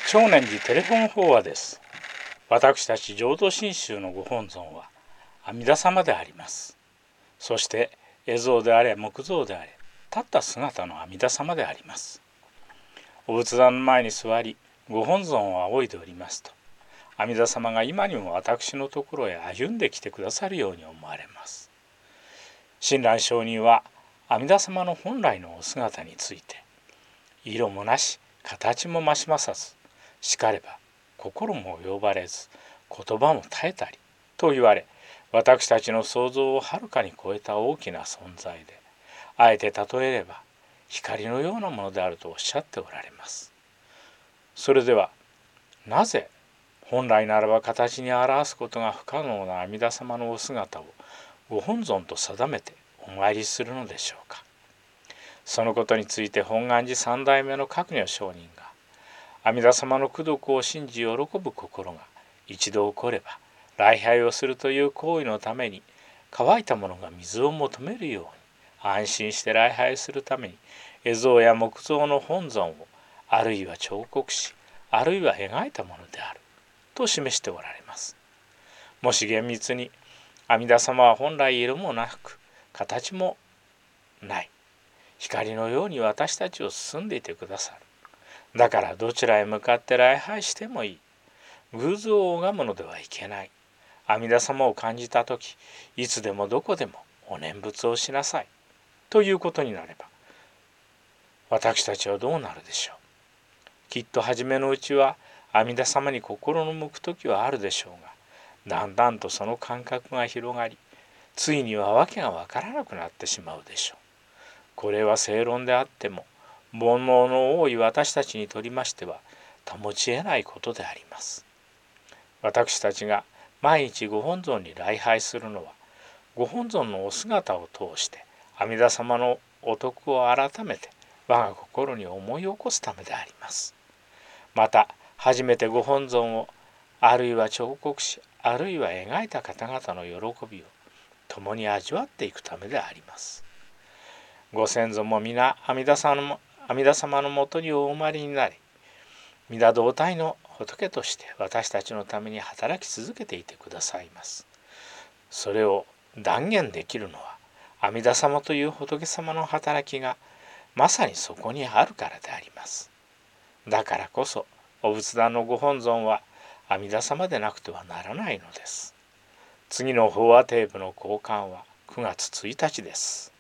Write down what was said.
長年寺テレフォン法話です。私たち浄土真宗のご本尊は阿弥陀様であります。そして絵像であれ木像であれ立った姿の阿弥陀様であります。お仏壇の前に座りご本尊を仰いでおりますと、阿弥陀様が今にも私のところへ歩んできてくださるように思われます。親鸞上人は阿弥陀様の本来のお姿について、色もなし形も増しまさず、しかれば心も及ばれず言葉も絶えたりと言われ、私たちの想像をはるかに超えた大きな存在で、あえて例えれば光のようなものであるとおっしゃっておられます。それではなぜ本来ならば形に表すことが不可能な阿弥陀様のお姿をご本尊と定めてお参りするのでしょうか。そのことについて本願寺三代目の覚如上人が、阿弥陀様の功徳を信じ喜ぶ心が一度起これば、礼拝をするという行為のために乾いたものが水を求めるように、安心して礼拝するために絵像や木像の本尊をあるいは彫刻し、あるいは描いたものであると示しておられます。もし厳密に阿弥陀様は本来色もなく形もない光のように私たちを包んでいてくださる。だからどちらへ向かって礼拝してもいい。偶像を拝むのではいけない。阿弥陀様を感じたとき、いつでもどこでもお念仏をしなさい。ということになれば、私たちはどうなるでしょう。きっと初めのうちは阿弥陀様に心の向くときはあるでしょうが、だんだんとその感覚が広がり、ついにはわけがわからなくなってしまうでしょう。これは正論であっても、煩悩の多い私たちにとりましては保ち得ないことであります。私たちが毎日ご本尊に礼拝するのは、ご本尊のお姿を通して阿弥陀様のお徳を改めて我が心に思い起こすためであります。また初めてご本尊をあるいは彫刻し、あるいは描いた方々の喜びを共に味わっていくためであります。ご先祖も皆阿弥陀様のもとにお生まれになり、皆同体の仏として私たちのために働き続けていてくださいます。それを断言できるのは、阿弥陀様という仏様の働きがまさにそこにあるからであります。だからこそお仏壇のご本尊は阿弥陀様でなくてはならないのです。次の法話テープの交換は9月1日です。